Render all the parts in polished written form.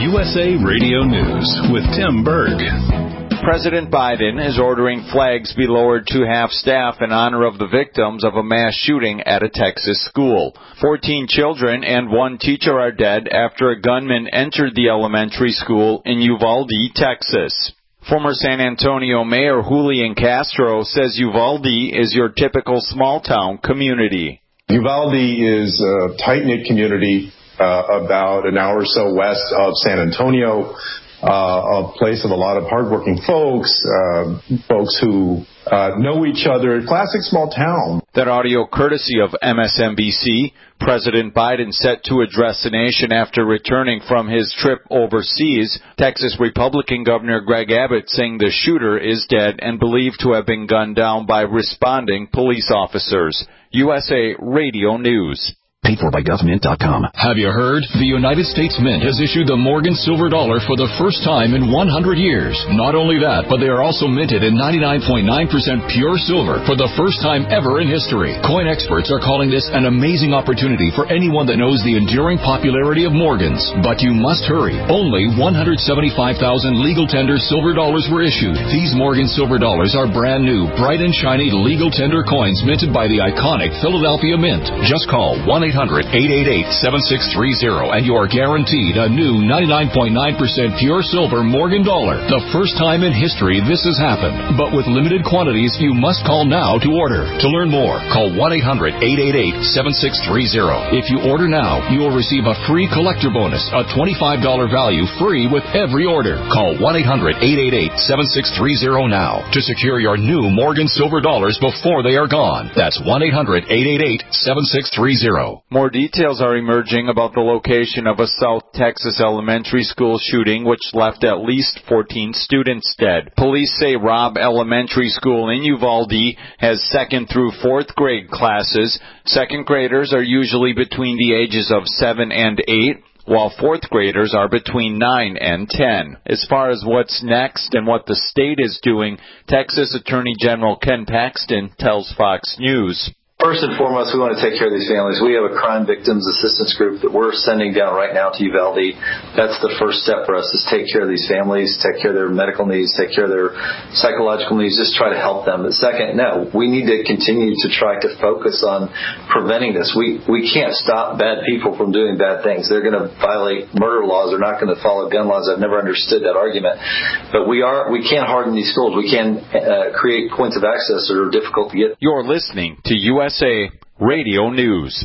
USA Radio News with Tim Berg. President Biden is ordering flags be lowered to half-staff in honor of the victims of a mass shooting at a Texas school. 14 children and one teacher are dead after a gunman entered the elementary school in Uvalde, Texas. Former San Antonio Mayor Julian Castro says Uvalde is your typical small-town community. Uvalde is a tight-knit community about an hour or so west of San Antonio. A place of a lot of hardworking folks who know each other. Classic small town. That audio courtesy of MSNBC. President Biden set to address the nation after returning from his trip overseas. Texas Republican Governor Greg Abbott saying the shooter is dead and believed to have been gunned down by responding police officers. USA Radio News. Paid for by government.com. Have you heard? The United States Mint has issued the Morgan Silver Dollar for the first time in 100 years. Not only that, but they are also minted in 99.9% pure silver for the first time ever in history. Coin experts are calling this an amazing opportunity for anyone that knows the enduring popularity of Morgans. But you must hurry. Only 175,000 legal tender silver dollars were issued. These Morgan Silver Dollars are brand new, bright and shiny legal tender coins minted by the iconic Philadelphia Mint. Just call 1-800-888-7630 and you are guaranteed a new 99.9% pure silver Morgan dollar. The first time in history this has happened. But with limited quantities, you must call now to order. To learn more, call 1-800-888-7630. If you order now, you will receive a free collector bonus, a $25 value free with every order. Call 1-800-888-7630 now to secure your new Morgan Silver Dollars before they are gone. That's 1-800-888-7630. More details are emerging about the location of a South Texas elementary school shooting which left at least 14 students dead. Police say Robb Elementary School in Uvalde has 2nd through 4th grade classes. 2nd graders are usually between the ages of 7 and 8. While 4th graders are between 9 and 10. As far as what's next and what the state is doing, Texas Attorney General Ken Paxton tells Fox News. First and foremost, we want to take care of these families. We have a crime victims assistance group that we're sending down right now to Uvalde. That's the first step for us, is take care of these families, take care of their medical needs, take care of their psychological needs, just try to help them. But second, no, we need to continue to try to focus on preventing this. We can't stop bad people from doing bad things. They're going to violate murder laws. They're not going to follow gun laws. I've never understood that argument. But we can't harden these schools. We can create points of access that are difficult to get. You're listening to USA Radio News.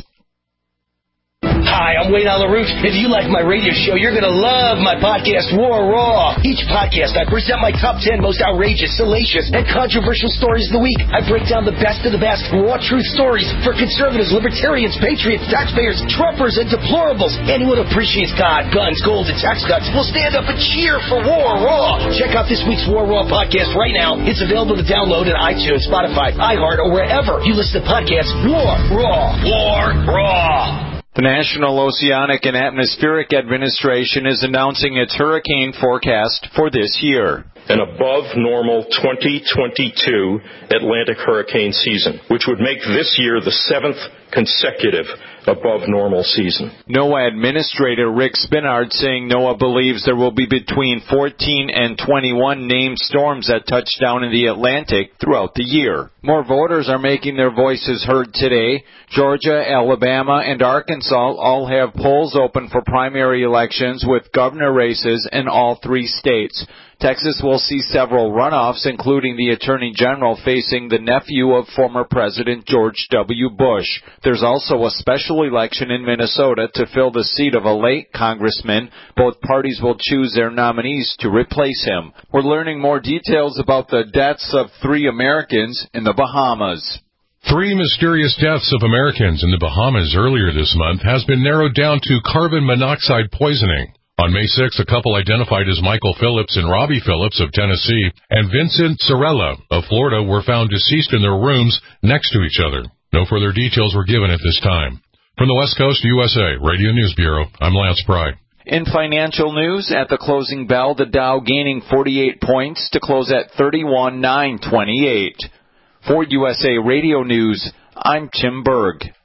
Hi, I'm Wayne on the Roof. If you like my radio show, you're going to love my podcast, War Raw. Each podcast, I present my top 10 most outrageous, salacious, and controversial stories of the week. I break down the best of the best raw truth stories for conservatives, libertarians, patriots, taxpayers, Trumpers, and deplorables. Anyone who appreciates God, guns, gold, and tax cuts will stand up and cheer for War Raw. Check out this week's War Raw podcast right now. It's available to download on iTunes, Spotify, iHeart, or wherever you listen to podcasts. War Raw. War Raw. The National Oceanic and Atmospheric Administration is announcing its hurricane forecast for this year. An above-normal 2022 Atlantic hurricane season, which would make this year the 7th consecutive above-normal season. NOAA Administrator Rick Spinard saying NOAA believes there will be between 14 and 21 named storms that touch down in the Atlantic throughout the year. More voters are making their voices heard today. Georgia, Alabama, and Arkansas all have polls open for primary elections with governor races in all 3 states. Texas will see several runoffs, including the Attorney General facing the nephew of former President George W. Bush. There's also a special election in Minnesota to fill the seat of a late congressman. Both parties will choose their nominees to replace him. We're learning more details about the deaths of 3 Americans in the Bahamas. 3 mysterious deaths of Americans in the Bahamas earlier this month has been narrowed down to carbon monoxide poisoning. On May 6, a couple identified as Michael Phillips and Robbie Phillips of Tennessee and Vincent Sorella of Florida were found deceased in their rooms next to each other. No further details were given at this time. From the West Coast USA Radio News Bureau, I'm Lance Pry. In financial news, at the closing bell, the Dow gaining 48 points to close at 31,928. For USA Radio News, I'm Tim Berg.